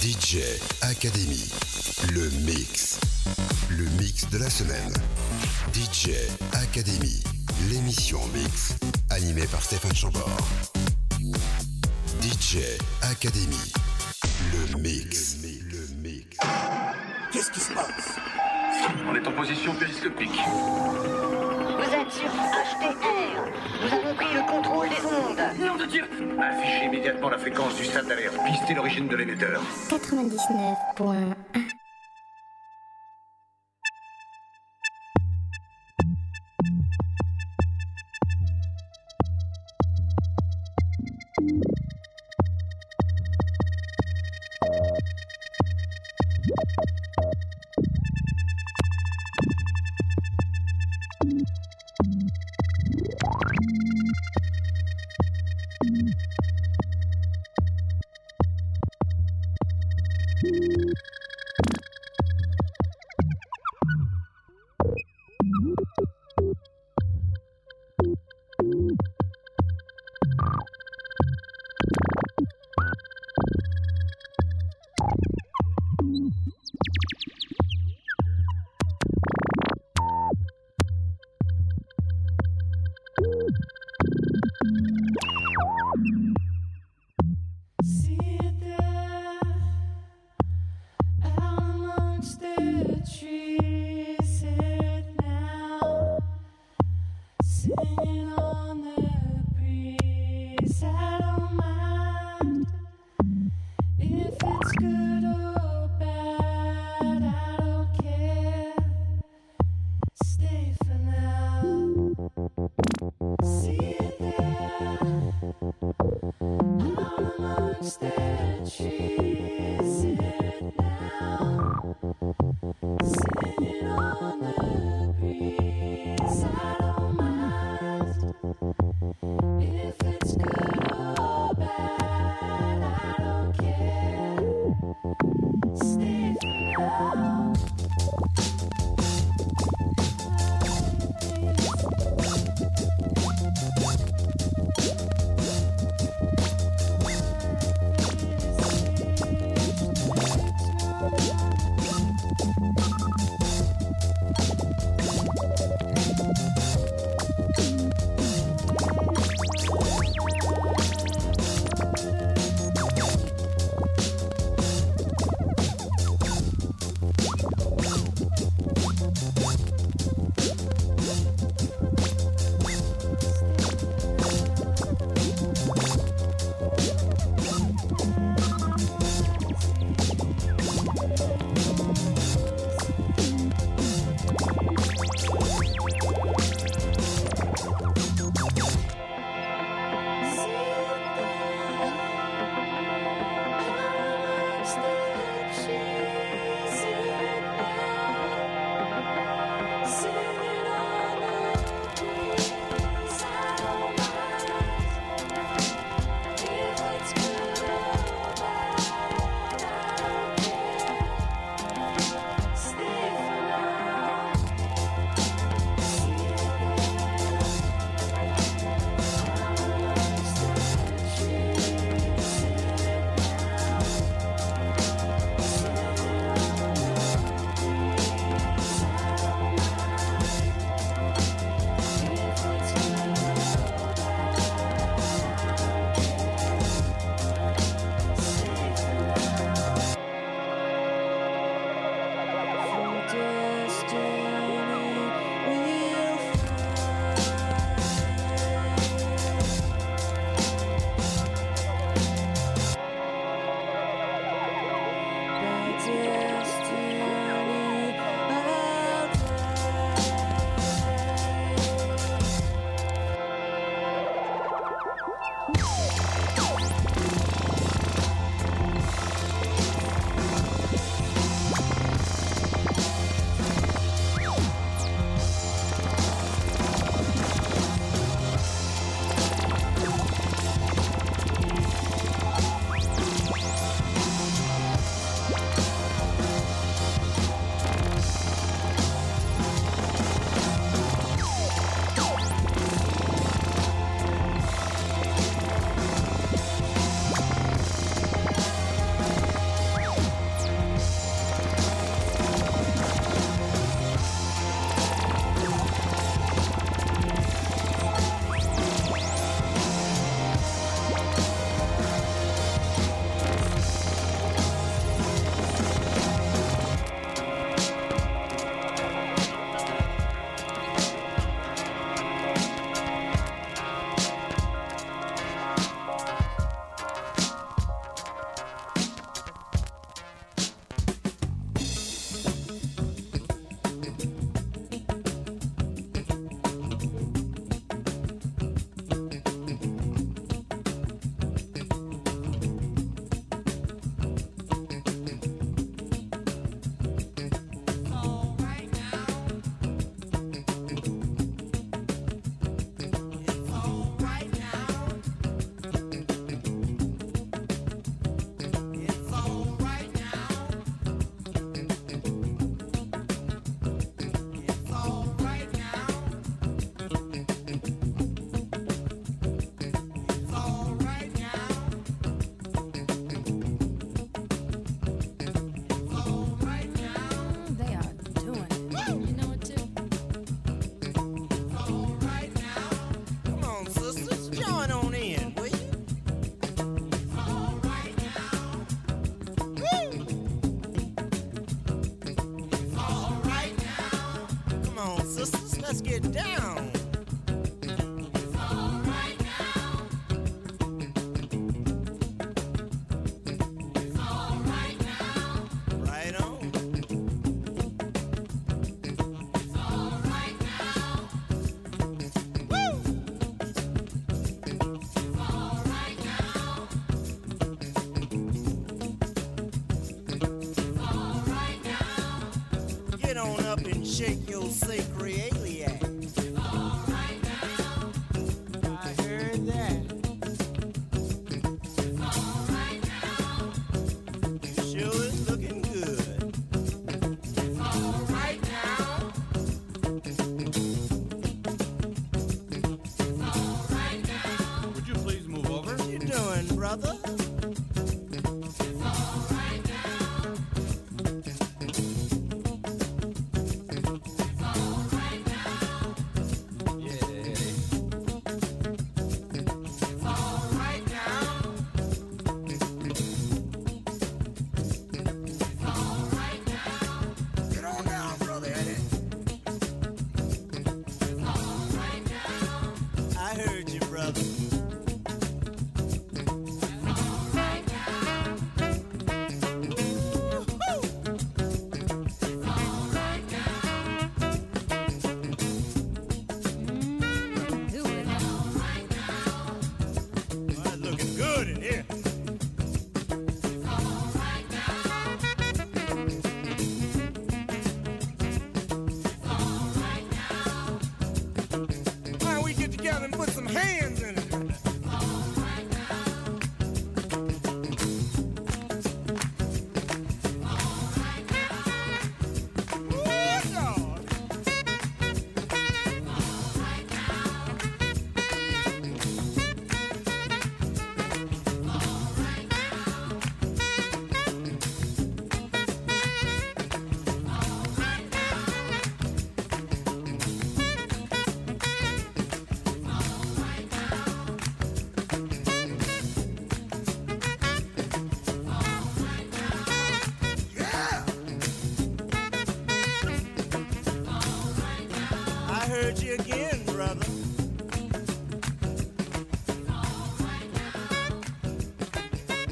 DJ Academy, le mix. Le mix de la semaine. DJ Academy, l'émission mix, animée par Stéphane Chambord. DJ Academy, le mix. Qu'est-ce qui se passe? On est en position périscopique. Vous êtes sur HTR. Nous avons pris le contrôle des ondes. Nom de Dieu! Affichez immédiatement la fréquence du stade d'alerte. Pistez l'origine de l'émetteur. 99.1. let's get down. It's all right now. It's all right now. Right on. It's all right now. Woo! It's all right now. It's all right now. Get on up and shake your sacroiliac. It's all right now. I heard that. It's all right now. You sure is looking good. It's all right now. It's all right now. Would you please move over? What you doing, brother? It's all right now. It's all right now. Yeah, Eddie. It's all right now. It's all right now. Get on down, brother Eddie. It's all right now. I heard you, brother. All right now. Woo-hoo! It's all right now. All right now. Well, it's looking good in here. It's all right now. It's all right now. Why don't we get together and put some hands in it? All right now. All right now. Woo, dog. All right now. All right now. All right now. All right now. All right now. Yeah! All right now. I heard you again, brother. All right now.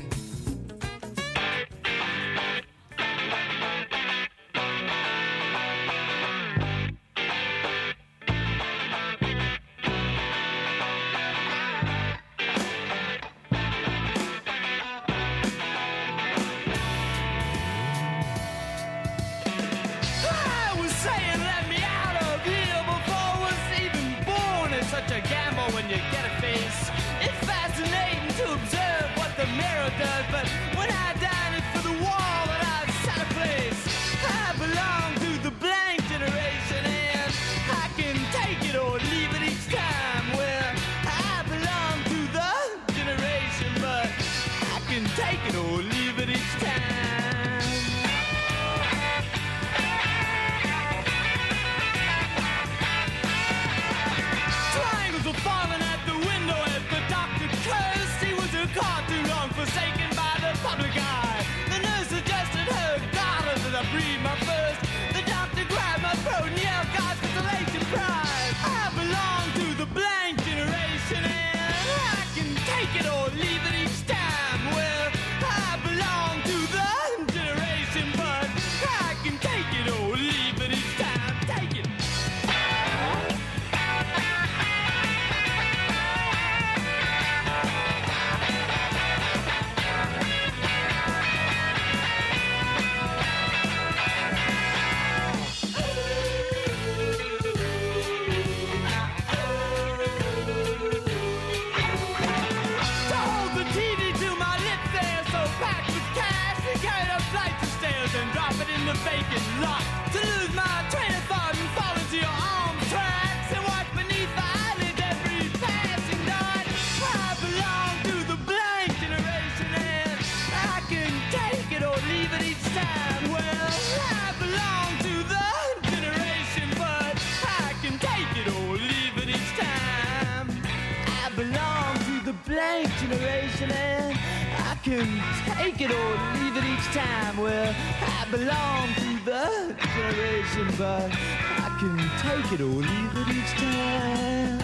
I was saying let me out of here before I was even born. It's such a gamble when you get a face. It's fascinating to observe what the mirror does, but when I die it's for the wall that I've set a place. I belong to the blank generation and I can take it or leave it each time. Well, I belong to the generation, but I can take it or leave it each time. Triangles were falling at the window as the doctor cursed. He was caught too long, forsaken by the public eye. The nurse suggested her daughter that I breathe my first. The doctor grabbed my throat and yelled, God's consolation prize. I belong to the blank generation and I can take it or leave it each time. Well, I belong to the generation, but I can take it or leave it each time. Take it. To hold the TV to my lips there, so packed with cash, we carried up flights of stairs and drop it in the vacant lot. To lose my train of thought and fall into your arms tracks and watch beneath the eyelids every passing dot. I belong to the blank generation and I can take it or leave it each time. Well, I belong to the generation, but I can take it or leave it each time. I belong to the blank generation and I can take it or leave it each time. Well, I belong to the generation, but I can take it or leave it each time.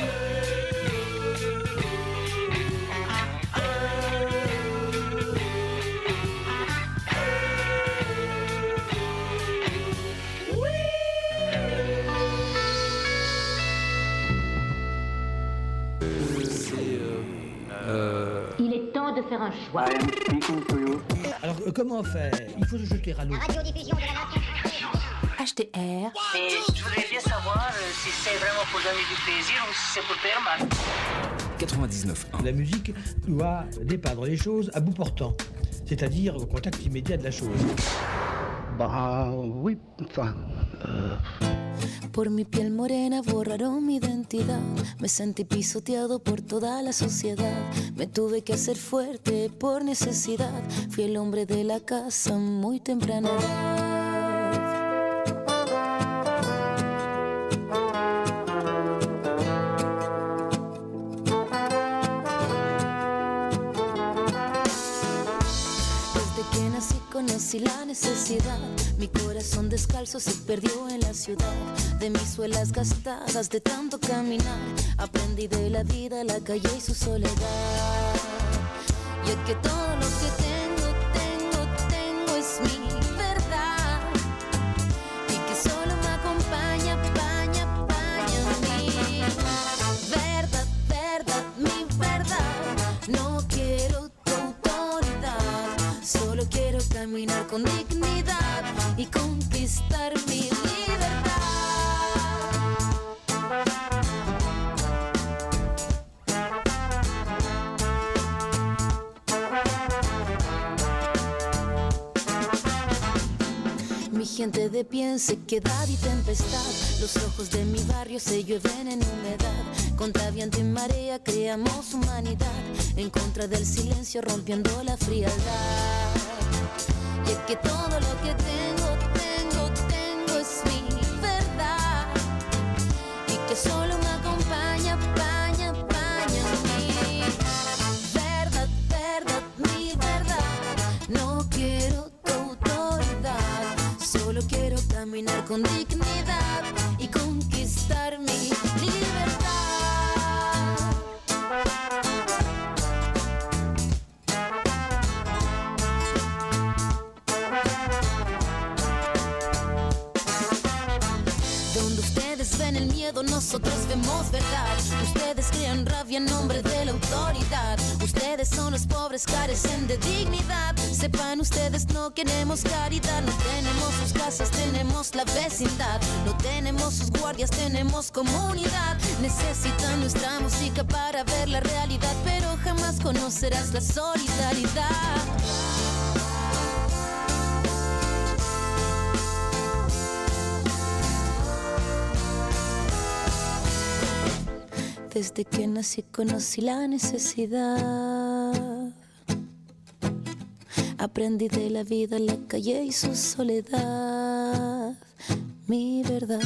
Il est temps de faire un choix. Alors comment faire? Il faut se jeter à l'eau. Radiodiffusion de la nation. HTR. Mais je voudrais bien savoir si c'est vraiment pour donner du plaisir ou si c'est pour faire mal. 99.1. La musique doit dépeindre les choses à bout portant, c'est-à-dire au contact immédiat de la chose. Bah oui, enfin... Por mi piel morena borraron mi identidad. Me sentí pisoteado por toda la sociedad. Me tuve que hacer fuerte por necesidad. Fui el hombre de la casa muy temprana edad. Conocí la necesidad, mi corazón descalzo se perdió en la ciudad. De mis suelas gastadas de tanto caminar, aprendí de la vida, la calle y su soledad. Y es que todo lo que tengo es mi verdad. Y que solo me acompaña mi verdad, mi verdad. No quiero tu autoridad, solo quiero caminar con dignidad y conquistar mi libertad. Mi gente de pie en sequedad y tempestad, los ojos de mi barrio se llueven en humedad. Contra viento y marea creamos humanidad, en contra del silencio rompiendo la frialdad. Y es que todo lo que tengo es mi verdad. Y que solo me acompaña mi verdad, mi verdad. No quiero tu autoridad, solo quiero caminar con dignidad y conquistar mi libertad. Ven el miedo, nosotros vemos verdad. Ustedes crean rabia en nombre de la autoridad. Ustedes son los pobres, carecen de dignidad. Sepan ustedes, no queremos caridad. No tenemos sus casas, tenemos la vecindad. No tenemos sus guardias, tenemos comunidad. Necesitan nuestra música para ver la realidad, pero jamás conocerás la solidaridad. Desde que nací conocí la necesidad. Aprendí de la vida, la calle y su soledad. Mi verdad.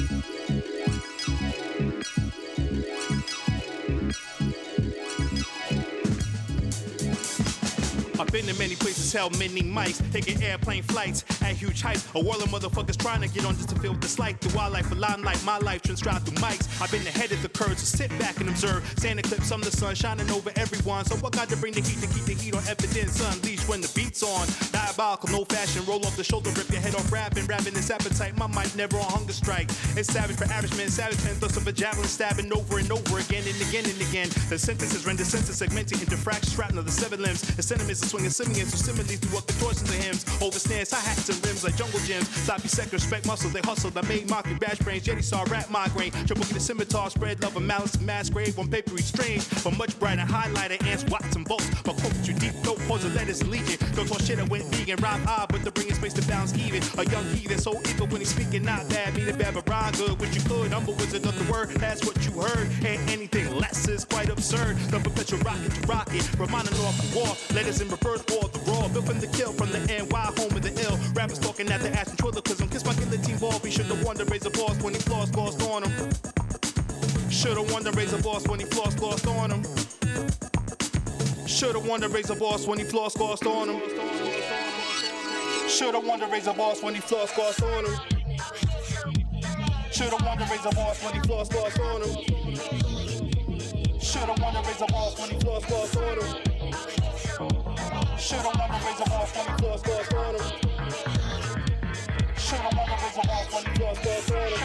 I've been to many places, held many mics, taking airplane flights at huge heights. A world of motherfuckers trying to get on just to feel the slight. The wildlife, a limelight, my life transcribed through mics. I've been ahead of the curve, so sit back and observe. Sand eclipse, some of the sun shining over everyone. So I got to bring the heat to keep the heat on evidence unleashed when the beat's on. Diabolical, no fashion, roll off the shoulder, rip your head off, rapping this appetite. My mic never on hunger strike. It's savage for average men, savage men, thus of a javelin stabbing over and over again and again and again. The sentences render senses segmented into fractures, shrapnel of the seven limbs. The sentiments are swinging simians to similes through up contortions of hymns. Over snares, hi-hats and rims like jungle gyms. Sloppy sector, respect muscle, they hustled. I made mockery, bash brains, Jetty saw rap migraine. Triple get a scimitar, spread love and malice and masquerade. On paper, he's strange, but much brighter. Highlighter, ants, watts, and bolts. But quotes you deep, no pause of letters and legion. Don't talk shit, I went vegan, rhyme odd, but the bringing space to balance even. A young heathen, so evil when he's speaking, not bad, meaning bad, but rhyme good, which you could. Humble was another word, that's what you heard. And anything less is quite absurd. The perpetual rocket to rocket, reminding off the war. Letters in reverse, war, the raw. Built from the kill, from the NY, home of the ill. Rappers talking at the ass and trillicism. Kiss my guillotine ball, be sure to wonder, raise a boss when he flossed on him. Should've won the razor boss when he flossed on him. Should've won the razor boss when he flossed on him. Should've won the razor boss when he flossed on him. Should've wanted to raise a boss when he floss on him. Should've wanted to raise a boss when he floss on him. Should've wanted to raise a boss when he floss on him. Should've wanted to raise a boss when he floss on him.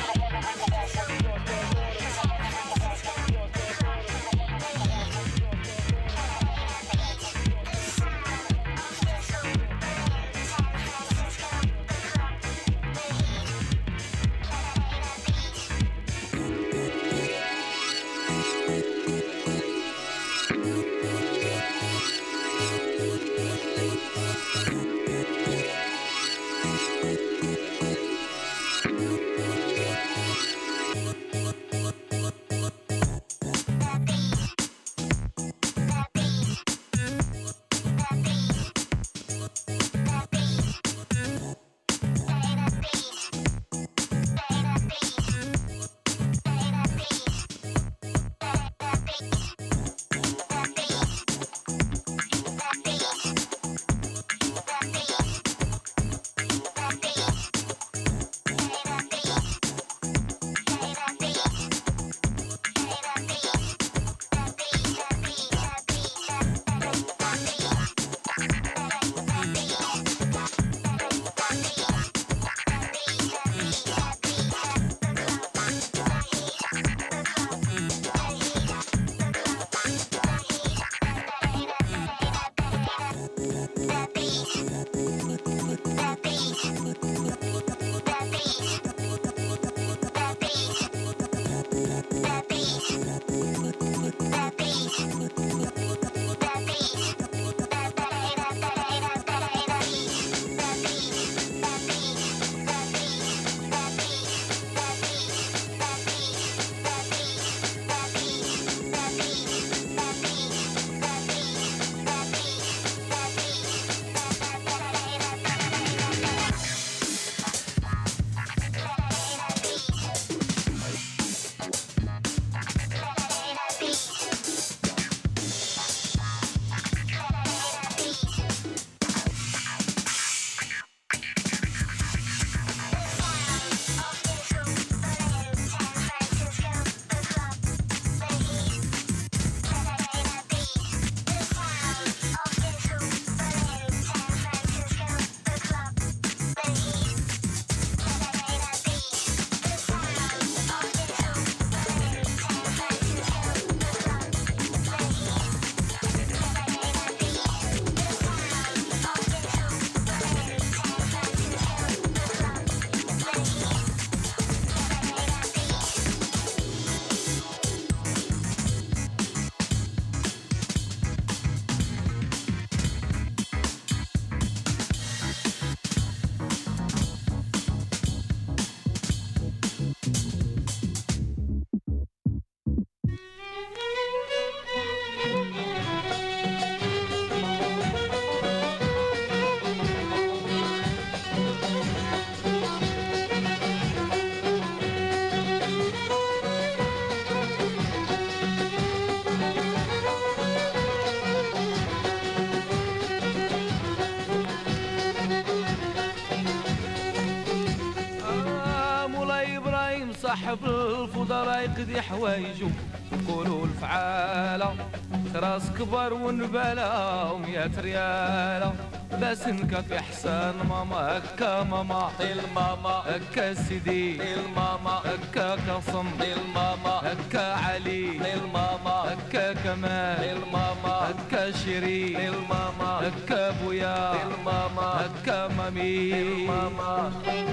صاحب الفضلاء يقضي حوايجو قولوا الفعالة راس كبر ونبالة ومية ريالة باس نكافي حسن ماما هكا ماما الماما هكا سيدي الماما هكا قاسم الماما هكا علي الماما هكا كمال الماما هكا شيرين الماما هكا بويا الماما هكا مامي الماما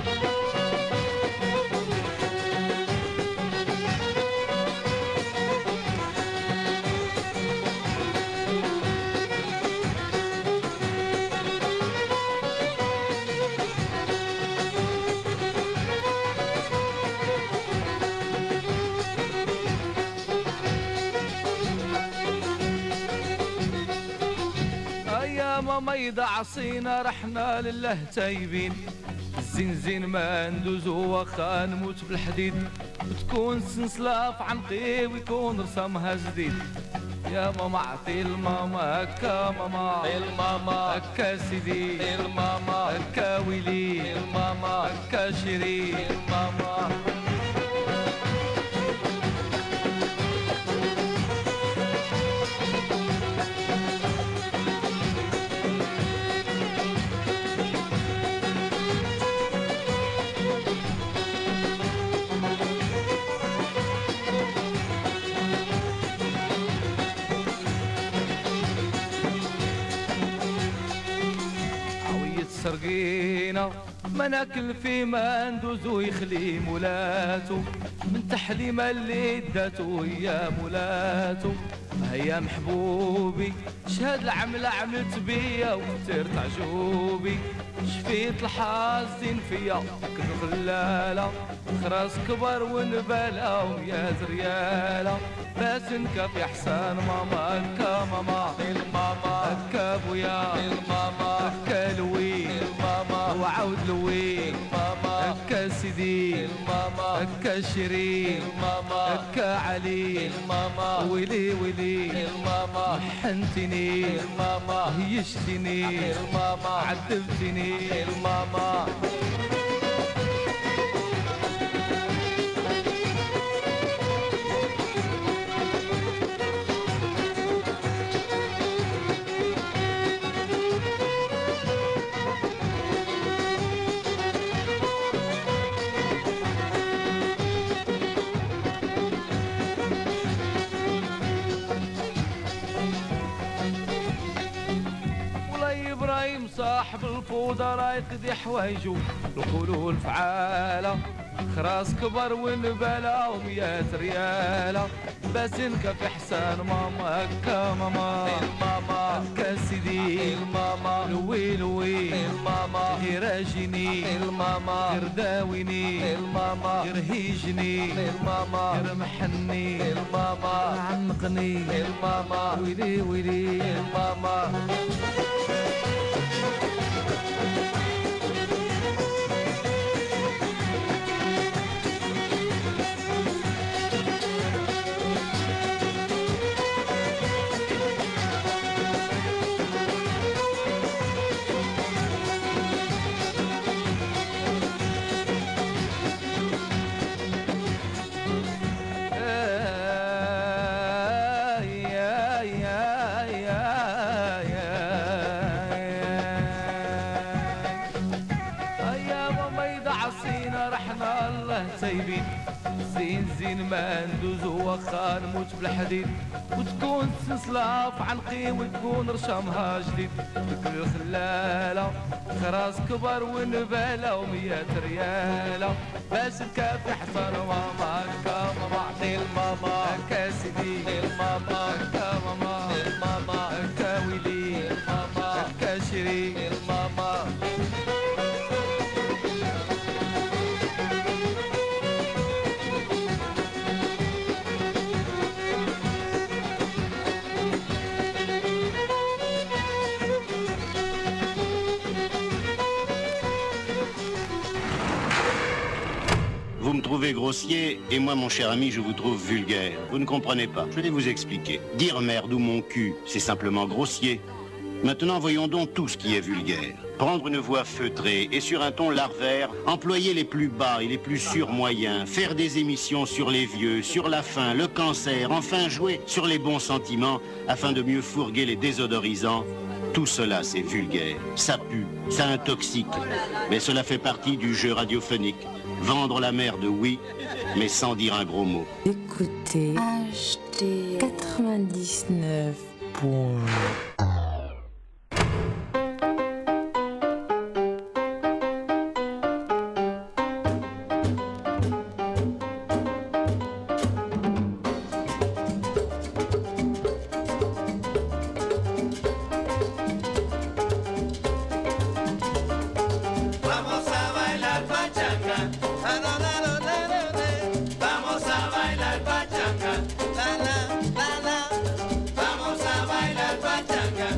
ماما إذا عصينا رحنا لله تايبين الزنزين ما ندوزو وخا نموت بالحديد بتكون سنسلة في عنقي ويكون رسمها جديد يا ماما عطي الماما هكا ماما الماما هكا سيدي الماما هكا ويلي الماما هكا شيرين الماما سرقينا ما ناكل في ما ندوز ويخلي مولاتو من تحليمة اللي داتو يا مولاتو هيا محبوبي شهاد العملة عملت بيا وكترت عجوبي شفيت الحاسين فيا كل غلالة خراس كبر ونبالة ويا زريالة باس نكافي حسان ماما هكا ماما الماما هكا بويا الماما هكا لوي الماما وعاود لوي الماما هكا سيدي الماما هكا شيرين الماما هكا علي الماما ويلي ويلي الماما حنتني الماما هيشتني الماما عذبتني الماما صاحب الفوضى راه يقضي حوايجو القولوا الفعالة خراس كبر ونبالة وميات ريالة باسنكا في حسان ماما هكا ماما الماما هكا سيدي الماما لوي لوي الماما غير اجيني الماما غير داويني الماما غير هيجني الماما غير محني الماما عنقني الماما ويلي ويلي الماما زين ما ندوز وخا نموت بالحديد وتكون سلسلة في عنقي وتكون رشامها جديد تقول الخلالة خراس كبر ونبالة وميات ريالة باش نكافي حصان ماما هكا ماما عطي الماما هكا سيدي الماما هكا ماما الماما هكا ويلي الماما هكا شيري الماما Vous me trouvez grossier, et moi, mon cher ami, je vous trouve vulgaire. Vous ne comprenez pas. Je vais vous expliquer. Dire merde ou mon cul, c'est simplement grossier. Maintenant, voyons donc tout ce qui est vulgaire. Prendre une voix feutrée et sur un ton larvaire, employer les plus bas et les plus surmoyens, faire des émissions sur les vieux, sur la faim, le cancer, enfin jouer sur les bons sentiments afin de mieux fourguer les désodorisants. Tout cela, c'est vulgaire. Ça pue, ça intoxique. Mais cela fait partie du jeu radiophonique. Vendre la merde, oui, mais sans dire un gros mot. Écoutez HD 99.1. Vamos a bailar pachanga.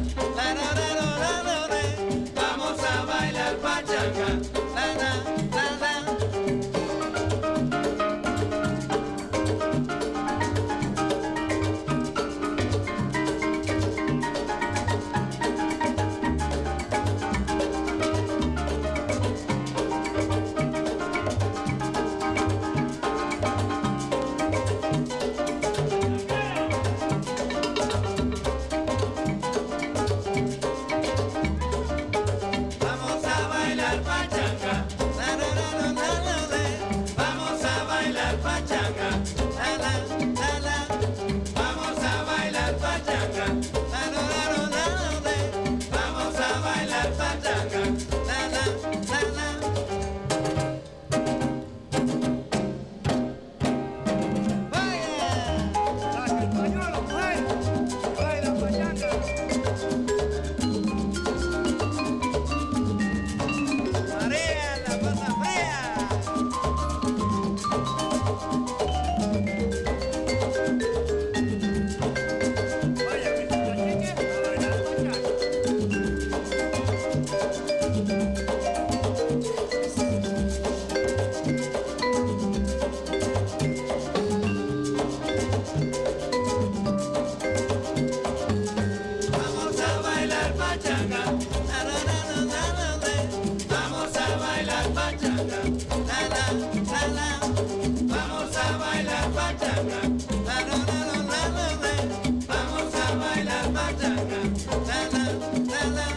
pachanga. La, la, la, la, la, la, la. Vamos a bailar pachanga. La, la, la, la. Vamos a bailar pachanga. La, la, la, la, la, la, la. Vamos a bailar pachanga. La, la, la, la.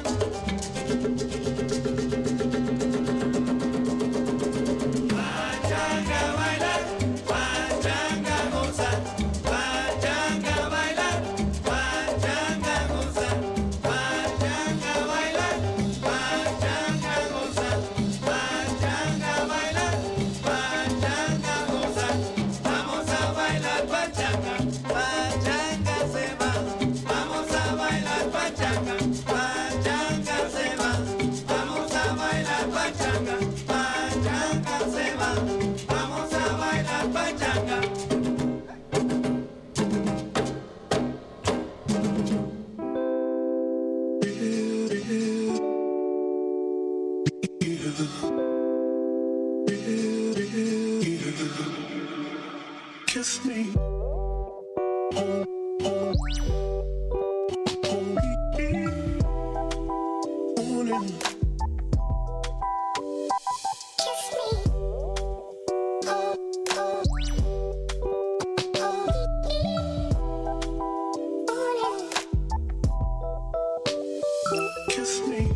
Pachanga bailar, pachanga gozar, pachanga bailar, pachanga gozar, pachanga bailar, pachanga gozar, pachanga bailar, pachanga gozar. Vamos a bailar pachanga, pachanga se va. Vamos a bailar pachanga, pachanga se va. Vamos a bailar pachanga, pachanga se va. Vamos a bailar pachanga. Kiss me. Kiss me.